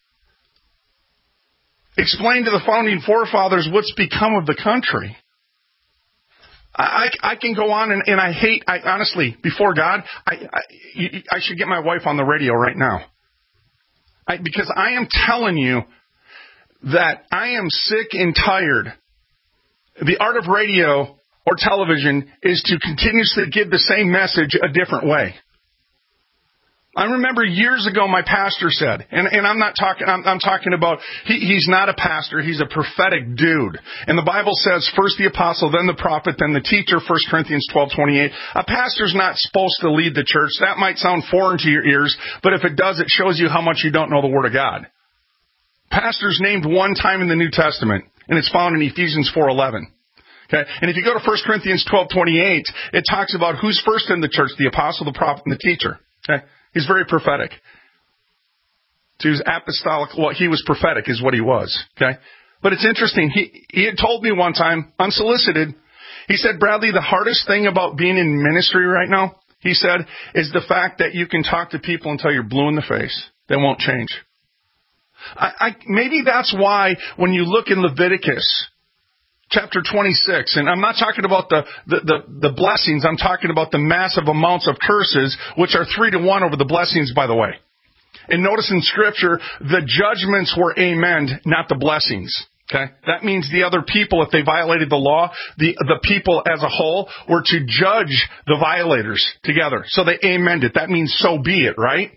explain to the founding forefathers what's become of the country. I, I can go on, and, and I hate, I honestly, before God, I, I, I should get my wife on the radio right now. I, because I am telling you that I am sick and tired. The art of radio or television is to continuously give the same message a different way. I remember years ago my pastor said, and, and I'm not talking, I'm, I'm talking about, he, he's not a pastor, he's a prophetic dude. And the Bible says, first the apostle, then the prophet, then the teacher, First Corinthians twelve twenty-eight. A pastor's not supposed to lead the church. That might sound foreign to your ears, but if it does, it shows you how much you don't know the Word of God. Pastor's named one time in the New Testament, and it's found in Ephesians four eleven. Okay? And if you go to First Corinthians twelve twenty-eight, it talks about who's first in the church, the apostle, the prophet, and the teacher. Okay? He's very prophetic. So he was apostolic. Well, he was prophetic is what he was. Okay? But it's interesting. He, he had told me one time, unsolicited, he said, Bradley, the hardest thing about being in ministry right now, he said, is the fact that you can talk to people until you're blue in the face. They won't change. I, I, maybe that's why when you look in Leviticus chapter twenty-six, and I'm not talking about the, the, the, the blessings, I'm talking about the massive amounts of curses, which are three to one over the blessings, by the way. And notice in Scripture, the judgments were amen, not the blessings. Okay? That means the other people, if they violated the law, the, the people as a whole were to judge the violators together. So they amened it. That means so be it, right?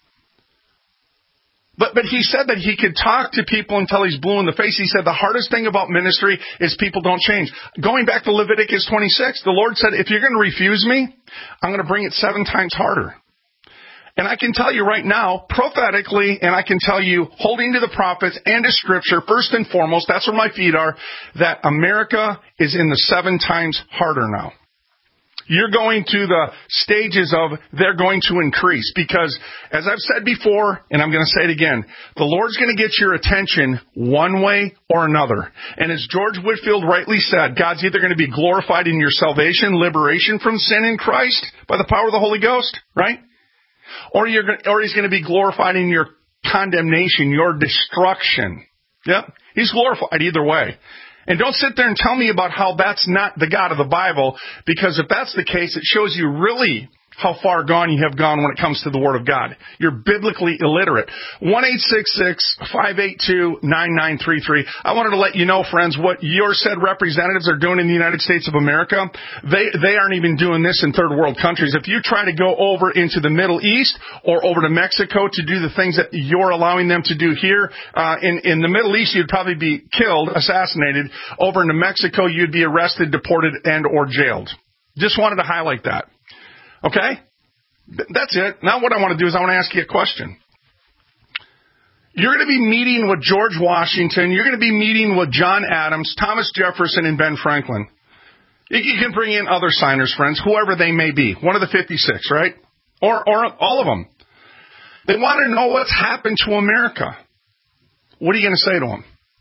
But but he said that he could talk to people until he's blue in the face. He said the hardest thing about ministry is people don't change. Going back to Leviticus twenty-six, the Lord said, if you're going to refuse me, I'm going to bring it seven times harder. And I can tell you right now, prophetically, and I can tell you, holding to the prophets and to Scripture, first and foremost, that's where my feet are, that America is in the seven times harder now. You're going to the stages of they're going to increase because, as I've said before, and I'm going to say it again, the Lord's going to get your attention one way or another. And as George Whitefield rightly said, God's either going to be glorified in your salvation, liberation from sin in Christ by the power of the Holy Ghost, right? Or you're going, or He's going to be glorified in your condemnation, your destruction. Yep, He's glorified either way. And don't sit there and tell me about how that's not the God of the Bible, because if that's the case, it shows you really how far gone you have gone when it comes to the Word of God. You're biblically illiterate. one eight six six, five eight two, nine nine three three. I wanted to let you know, friends, what your said representatives are doing in the United States of America. They they aren't even doing this in third world countries. If you try to go over into the Middle East or over to Mexico to do the things that you're allowing them to do here, uh, in, in the Middle East, you'd probably be killed, assassinated. Over into Mexico, you'd be arrested, deported, and or jailed. Just wanted to highlight that. Okay? That's it. Now what I want to do is I want to ask you a question. You're going to be meeting with George Washington. You're going to be meeting with John Adams, Thomas Jefferson, and Ben Franklin. You can bring in other signers, friends, whoever they may be. One of the fifty-six, right? Or, or all of them. They want to know what's happened to America. What are you going to say to them?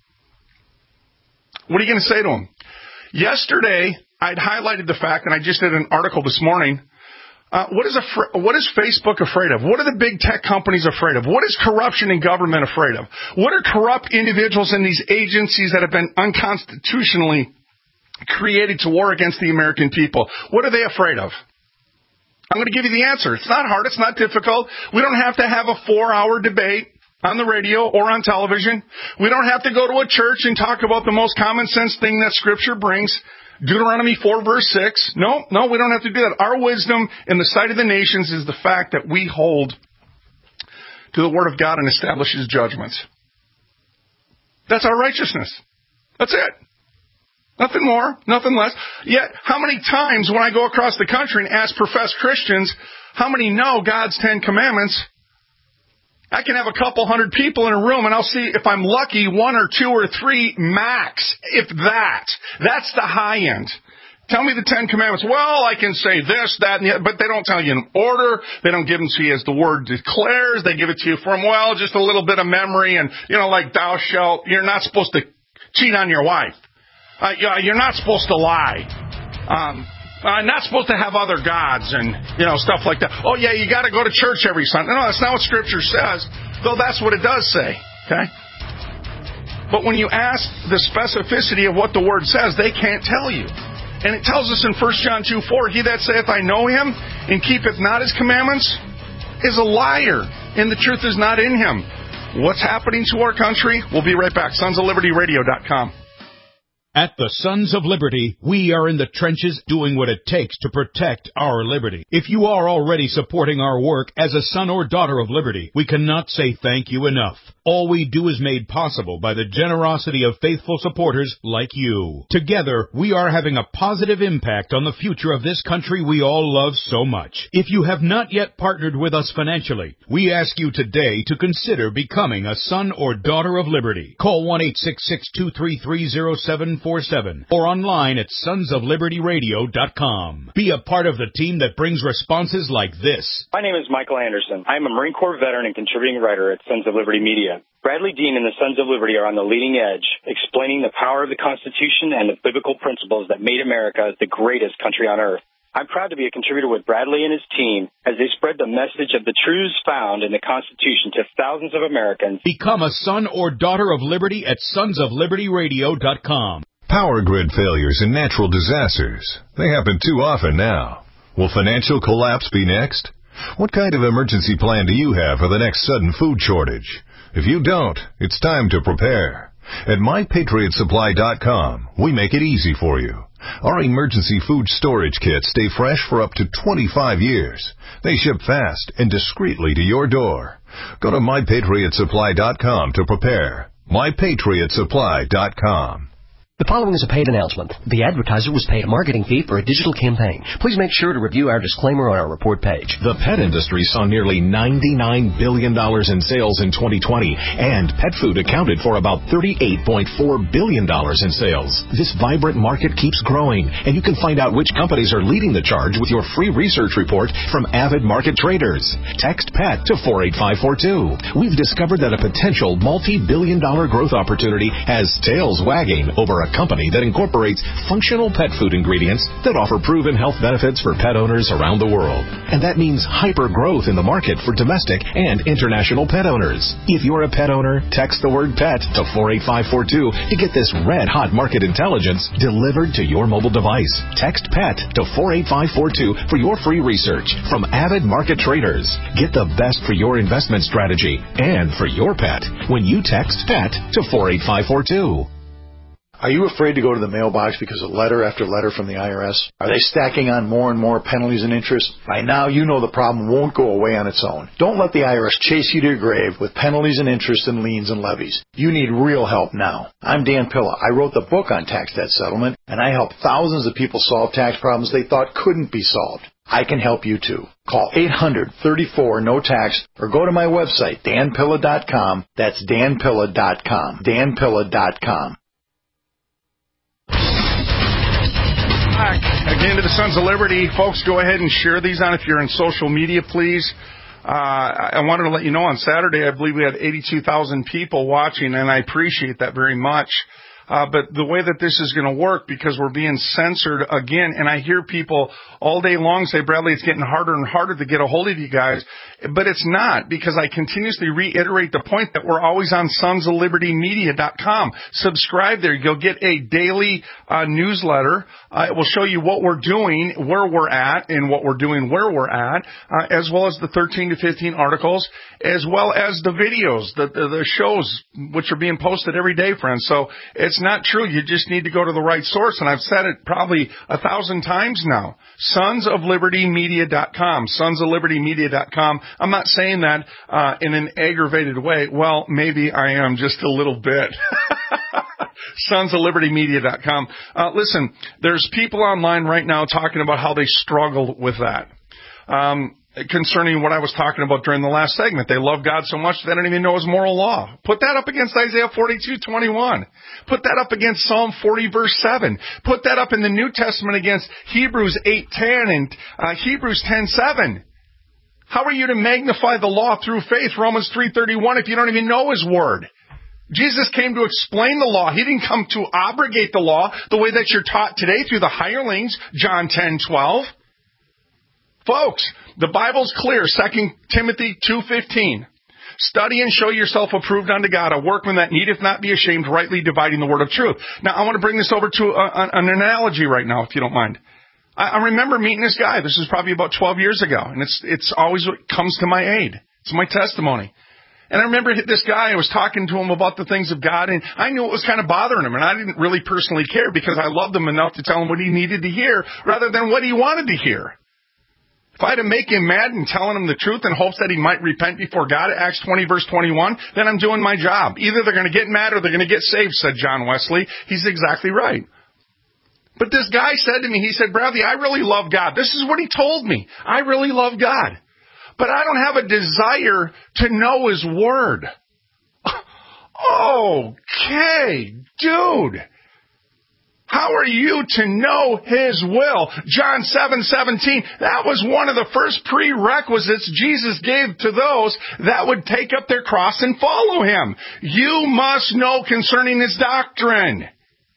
What are you going to say to them? Yesterday, I'd highlighted the fact, and I just did an article this morning, Uh, what is afra- what is Facebook afraid of? What are the big tech companies afraid of? What is corruption in government afraid of? What are corrupt individuals in these agencies that have been unconstitutionally created to war against the American people? What are they afraid of? I'm going to give you the answer. It's not hard. It's not difficult. We don't have to have a four-hour debate on the radio or on television. We don't have to go to a church and talk about the most common sense thing that Scripture brings. Deuteronomy four, verse six. No, no, we don't have to do that. Our wisdom in the sight of the nations is the fact that we hold to the Word of God and establish His judgments. That's our righteousness. That's it. Nothing more, nothing less. Yet, how many times when I go across the country and ask professed Christians, how many know God's Ten Commandments? I can have a couple hundred people in a room, and I'll see, if I'm lucky, one or two or three max, if that. That's the high end. Tell me the Ten Commandments. Well, I can say this, that, and the other, but they don't tell you in order. They don't give them to you as the Word declares. They give it to you from, well, just a little bit of memory, and, you know, like thou shalt, you're not supposed to cheat on your wife. Uh, you're not supposed to lie. Um, Uh, not supposed to have other gods and, you know, stuff like that. Oh, yeah, you got to go to church every Sunday. No, that's not what Scripture says, though that's what it does say, okay? But when you ask the specificity of what the Word says, they can't tell you. And it tells us in First John two four, he that saith, I know him, and keepeth not his commandments, is a liar, and the truth is not in him. What's happening to our country? We'll be right back. sons of liberty radio dot com. At the Sons of Liberty, we are in the trenches doing what it takes to protect our liberty. If you are already supporting our work as a son or daughter of liberty, we cannot say thank you enough. All we do is made possible by the generosity of faithful supporters like you. Together, we are having a positive impact on the future of this country we all love so much. If you have not yet partnered with us financially, we ask you today to consider becoming a son or daughter of liberty. Call one eight six six, two three three, zero seven four seven or online at sons of liberty radio dot com. Be a part of the team that brings responses like this. My name is Michael Anderson. I'm a Marine Corps veteran and contributing writer at Sons of Liberty Media. Bradley Dean and the Sons of Liberty are on the leading edge, explaining the power of the Constitution and the biblical principles that made America the greatest country on earth. I'm proud to be a contributor with Bradley and his team as they spread the message of the truths found in the Constitution to thousands of Americans. Become a son or daughter of liberty at sons of liberty radio dot com. Power grid failures and natural disasters. They happen too often now. Will financial collapse be next? What kind of emergency plan do you have for the next sudden food shortage? If you don't, it's time to prepare. At my patriot supply dot com, we make it easy for you. Our emergency food storage kits stay fresh for up to twenty-five years. They ship fast and discreetly to your door. Go to my patriot supply dot com to prepare. my patriot supply dot com. The following is a paid announcement. The advertiser was paid a marketing fee for a digital campaign. Please make sure to review our disclaimer on our report page. The pet industry saw nearly ninety-nine billion dollars in sales in twenty twenty, and pet food accounted for about thirty-eight point four billion dollars in sales. This vibrant market keeps growing, and you can find out which companies are leading the charge with your free research report from Avid Market Traders. Text PET to four eight five four two. We've discovered that a potential multi-billion dollar growth opportunity has tails wagging over a company that incorporates functional pet food ingredients that offer proven health benefits for pet owners around the world. And that means hyper growth in the market for domestic and international pet owners. If you're a pet owner, text the word PET to four eight five four two to get this red-hot market intelligence delivered to your mobile device. Text PET to four eight five four two for your free research from Avid Market Traders. Get the best for your investment strategy and for your pet when you text PET to four eight five four two. Are you afraid to go to the mailbox because of letter after letter from the I R S? Are they stacking on more and more penalties and interest? By now, you know the problem won't go away on its own. Don't let the I R S chase you to your grave with penalties and interest and liens and levies. You need real help now. I'm Dan Pilla. I wrote the book on tax debt settlement, and I help thousands of people solve tax problems they thought couldn't be solved. I can help you too. Call eight hundred, thirty-four, no tax or go to my website, dan pilla dot com. That's dan pilla dot com. dan pilla dot com. Again, to the Sons of Liberty, folks, go ahead and share these on if you're in social media, please. Uh, I wanted to let you know on Saturday, I believe we had eighty-two thousand people watching, and I appreciate that very much. Uh, but the way that this is going to work, because we're being censored again, and I hear people all day long say, Bradley, it's getting harder and harder to get a hold of you guys. But it's not, because I continuously reiterate the point that we're always on sons of liberty media dot com. Subscribe there. You'll get a daily uh, newsletter. Uh, it will show you what we're doing, where we're at, and what we're doing where we're at, uh, as well as the thirteen to fifteen articles, as well as the videos, the, the, the shows, which are being posted every day, friends. So it's not true. You just need to go to the right source, and I've said it probably a thousand times now. sons of liberty media dot com. sons of liberty media dot com. I'm not saying that uh, in an aggravated way. Well, maybe I am just a little bit. sons of liberty media dot com. Uh, listen, there's people online right now talking about how they struggle with that. Um, concerning what I was talking about during the last segment. They love God so much they don't even know his moral law. Put that up against Isaiah forty-two twenty-one. Put that up against Psalm forty verse seven. Put that up in the New Testament against Hebrews eight ten and uh, Hebrews ten seven. How are you to magnify the law through faith, Romans three thirty-one, if you don't even know his word? Jesus came to explain the law. He didn't come to abrogate the law the way that you're taught today through the hirelings, John ten twelve. Folks, the Bible's clear, Second Timothy two fifteen. Study and show yourself approved unto God, a workman that needeth not be ashamed, rightly dividing the word of truth. Now, I want to bring this over to a, an analogy right now, if you don't mind. I, I remember meeting this guy. This is probably about twelve years ago, and it's it's always what comes to my aid. It's my testimony. And I remember this guy, I was talking to him about the things of God, and I knew it was kind of bothering him, and I didn't really personally care because I loved him enough to tell him what he needed to hear rather than what he wanted to hear. If I had to make him mad and telling him the truth in hopes that he might repent before God, Acts twenty, verse twenty-one, then I'm doing my job. Either they're going to get mad or they're going to get saved, said John Wesley. He's exactly right. But this guy said to me, he said, Bradley, I really love God. This is what he told me. I really love God. But I don't have a desire to know His Word. Okay, dude. How are you to know His will? John seven seventeen, that was one of the first prerequisites Jesus gave to those that would take up their cross and follow Him. You must know concerning His doctrine.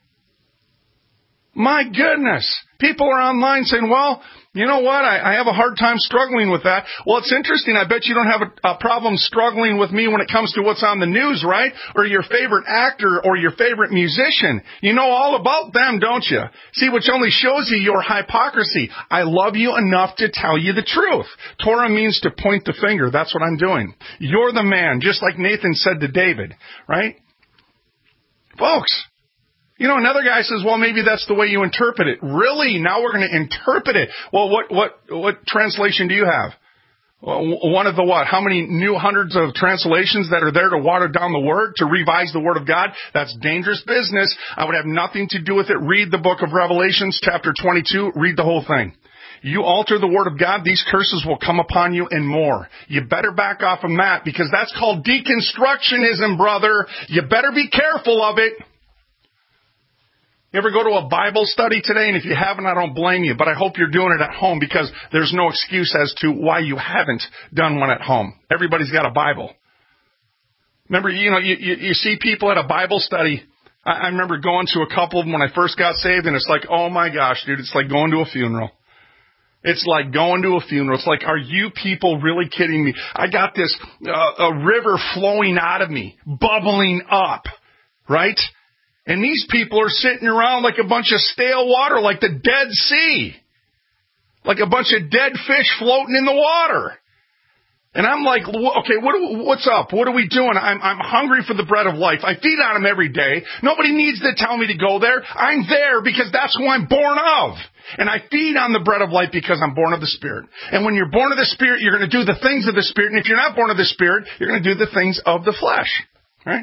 My goodness. People are online saying, well, you know what? I, I have a hard time struggling with that. Well, it's interesting. I bet you don't have a, a problem struggling with me when it comes to what's on the news, right? Or your favorite actor or your favorite musician. You know all about them, don't you? See, which only shows you your hypocrisy. I love you enough to tell you the truth. Torah means to point the finger. That's what I'm doing. You're the man, just like Nathan said to David, right? Folks. You know, another guy says, well, maybe that's the way you interpret it. Really? Now we're going to interpret it. Well, what, what, what translation do you have? Well, one of the what? How many new hundreds of translations that are there to water down the Word, to revise the Word of God? That's dangerous business. I would have nothing to do with it. Read the book of Revelations, chapter twenty-two. Read the whole thing. You alter the Word of God, these curses will come upon you and more. You better back off of that because that's called deconstructionism, brother. You better be careful of it. You ever go to a Bible study today? And if you haven't, I don't blame you. But I hope you're doing it at home because there's no excuse as to why you haven't done one at home. Everybody's got a Bible. Remember, you know, you, you, you see people at a Bible study. I, I remember going to a couple of them when I first got saved, and it's like, oh my gosh, dude, it's like going to a funeral. It's like going to a funeral. It's like, are you people really kidding me? I got this uh, a river flowing out of me, bubbling up, right? And these people are sitting around like a bunch of stale water, like the Dead Sea. Like a bunch of dead fish floating in the water. And I'm like, okay, what do, what's up? What are we doing? I'm, I'm hungry for the bread of life. I feed on them every day. Nobody needs to tell me to go there. I'm there because that's who I'm born of. And I feed on the bread of life because I'm born of the Spirit. And when you're born of the Spirit, you're going to do the things of the Spirit. And if you're not born of the Spirit, you're going to do the things of the flesh. Right?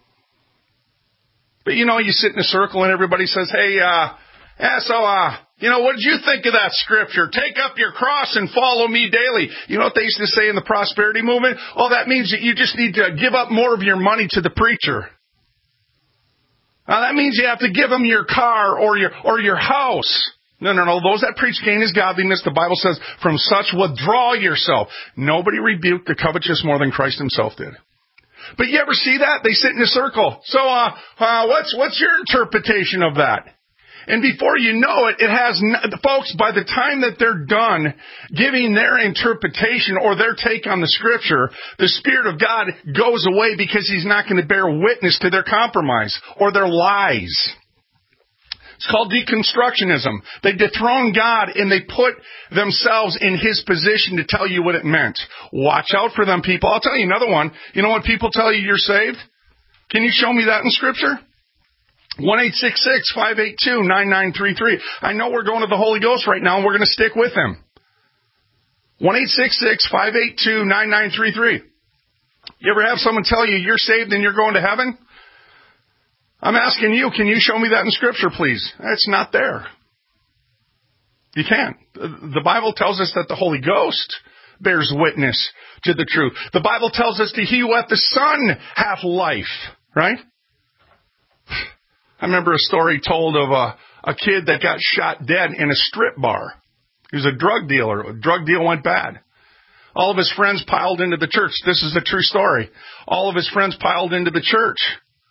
But, you know, you sit in a circle and everybody says, hey, uh, yeah, so, uh, you know, what did you think of that scripture? Take up your cross and follow me daily. You know what they used to say in the prosperity movement? Oh, that means that you just need to give up more of your money to the preacher. Now, that means you have to give them your car or your, or your house. No, no, no. Those that preach gain is godliness, the Bible says, from such withdraw yourself. Nobody rebuked the covetous more than Christ himself did. But you ever see that? They sit in a circle. So, uh, uh, what's, what's your interpretation of that? And before you know it, it has, folks, by the time that they're done giving their interpretation or their take on the scripture, the Spirit of God goes away because He's not going to bear witness to their compromise or their lies. It's called deconstructionism. They dethrone God and they put themselves in His position to tell you what it meant. Watch out for them, people. I'll tell you another one. You know when people tell you you're saved? Can you show me that in Scripture? one eight six six, five eight two, nine nine three three. I know we're going to the Holy Ghost right now and we're going to stick with Him. one eight six six, five eight two, nine nine three three. You ever have someone tell you you're saved and you're going to heaven? I'm asking you, can you show me that in Scripture, please? It's not there. You can't. The Bible tells us that the Holy Ghost bears witness to the truth. The Bible tells us that he who hath the Son hath life, right? I remember a story told of a, a kid that got shot dead in a strip bar. He was a drug dealer. A drug deal went bad. All of his friends piled into the church. This is a true story. All of his friends piled into the church.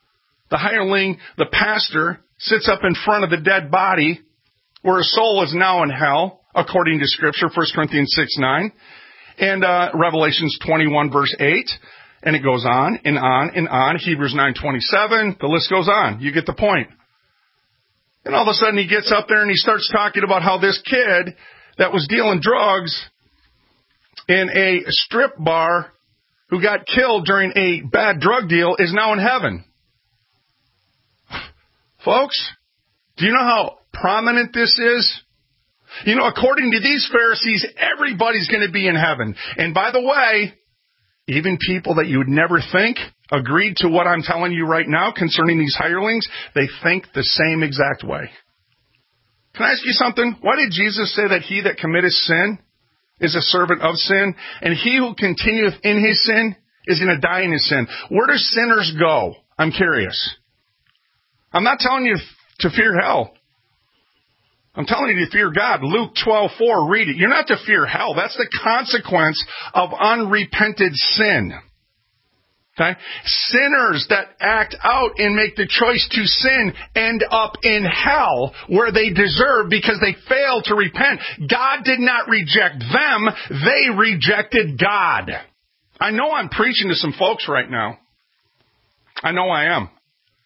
the hireling, the pastor, sits up in front of the dead body where a soul is now in hell, according to Scripture, First Corinthians six nine, and uh, Revelations twenty-one, verse eight, and it goes on and on and on, Hebrews nine twenty-seven, the list goes on. You get the point. And all of a sudden he gets up there and he starts talking about how this kid that was dealing drugs in a strip bar who got killed during a bad drug deal is now in heaven. Folks, do you know how prominent this is? You know, according to these Pharisees, everybody's going to be in heaven. And by the way, even people that you would never think agreed to what I'm telling you right now concerning these hirelings, they think the same exact way. Can I ask you something? Why did Jesus say that he that committeth sin is a servant of sin, and he who continueth in his sin is going to die in his sin? Where do sinners go? I'm curious. I'm not telling you to fear hell. I'm telling you to fear God. Luke twelve four, read it. You're not to fear hell. That's the consequence of unrepented sin. Okay? Sinners that act out and make the choice to sin end up in hell where they deserve because they failed to repent. God did not reject them. They rejected God. I know I'm preaching to some folks right now. I know I am.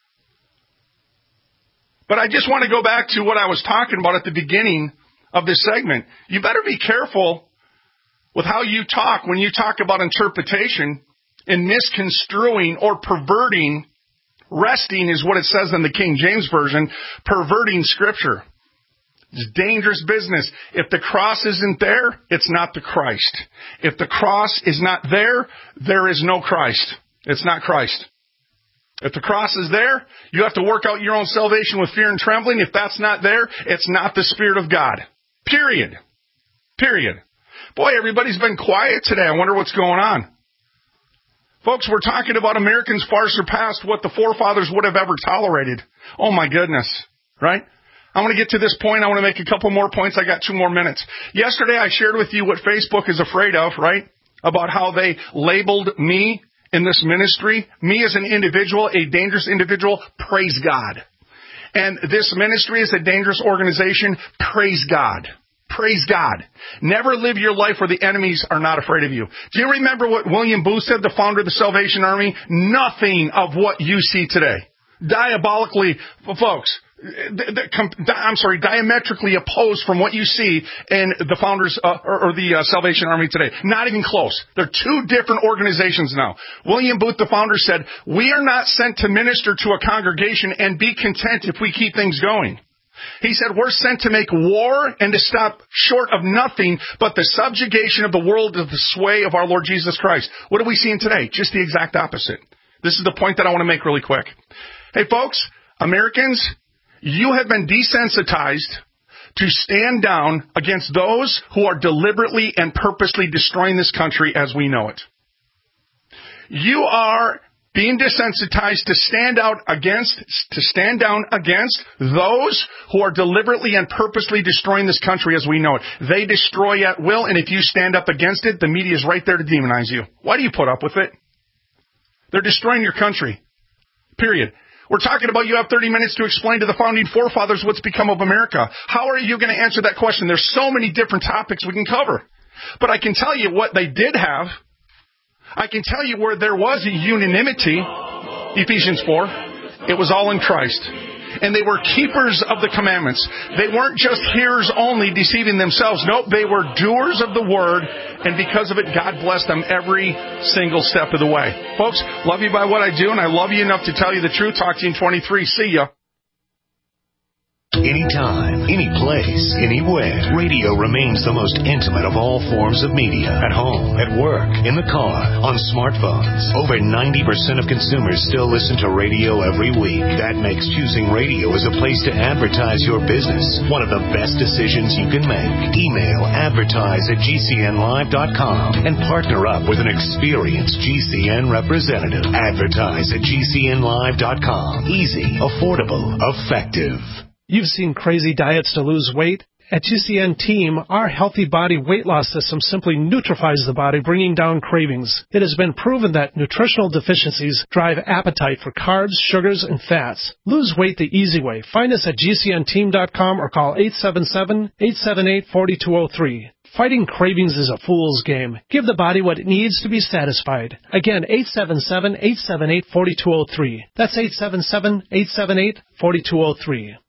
But I just want to go back to what I was talking about at the beginning of this segment. You better be careful with how you talk when you talk about interpretation and misconstruing or perverting. Wresting is what it says in the King James Version, perverting Scripture. It's dangerous business. If the cross isn't there, it's not the Christ. If the cross is not there, there is no Christ. It's not Christ. If the cross is there, you have to work out your own salvation with fear and trembling. If that's not there, it's not the Spirit of God. Period. Period. Boy, everybody's been quiet today. I wonder what's going on. Folks, we're talking about Americans far surpassed what the forefathers would have ever tolerated. Oh my goodness. Right? I want to get to this point. I want to make a couple more points. I got two more minutes. Yesterday I shared with you what Facebook is afraid of, right? About how they labeled me in this ministry, me as an individual, a dangerous individual, praise God. And this ministry is a dangerous organization, praise God. Praise God. Never live your life where the enemies are not afraid of you. Do you remember what William Booth said, the founder of the Salvation Army? Nothing of what you see today. Diabolically, folks, I'm sorry, diametrically opposed from what you see in the founders uh, or, or the uh, Salvation Army today. Not even close. They're two different organizations now. William Booth, the founder, said, "We are not sent to minister to a congregation and be content if we keep things going." He said, "We're sent to make war and to stop short of nothing but the subjugation of the world to the sway of our Lord Jesus Christ." What are we seeing today? Just the exact opposite. This is the point that I want to make really quick. Hey, folks, Americans, you have been desensitized to stand down against those who are deliberately and purposely destroying this country as we know it. You are being desensitized to stand out against, to stand down against those who are deliberately and purposely destroying this country as we know it. They destroy at will, and if you stand up against it, the media is right there to demonize you. Why do you put up with it? They're destroying your country. Period. We're talking about you have thirty minutes to explain to the founding forefathers what's become of America. How are you going to answer that question? There's so many different topics we can cover. But I can tell you what they did have. I can tell you where there was a unanimity. Ephesians four. It was all in Christ. And they were keepers of the commandments. They weren't just hearers only, deceiving themselves. Nope, they were doers of the word. And because of it, God blessed them every single step of the way. Folks, love you by what I do, and I love you enough to tell you the truth. Talk to you in twenty-three. See ya. Anytime, any place, anywhere, radio remains the most intimate of all forms of media. At home, at work, in the car, on smartphones. Over ninety percent of consumers still listen to radio every week. That makes choosing radio as a place to advertise your business one of the best decisions you can make. Email advertise at G C N live dot com and partner up with an experienced G C N representative. Advertise at G C N live dot com. Easy, affordable, effective. You've seen crazy diets to lose weight, At G C N Team, our healthy body weight loss system simply neutralizes the body, bringing down cravings. It has been proven that nutritional deficiencies drive appetite for carbs, sugars, and fats. Lose weight the easy way. Find us at G C N team dot com or call eight seven seven, eight seven eight, four two zero three. Fighting cravings is a fool's game. Give the body what it needs to be satisfied. Again, eight seven seven, eight seven eight, four two zero three. That's eight seven seven, eight seven eight, four two zero three.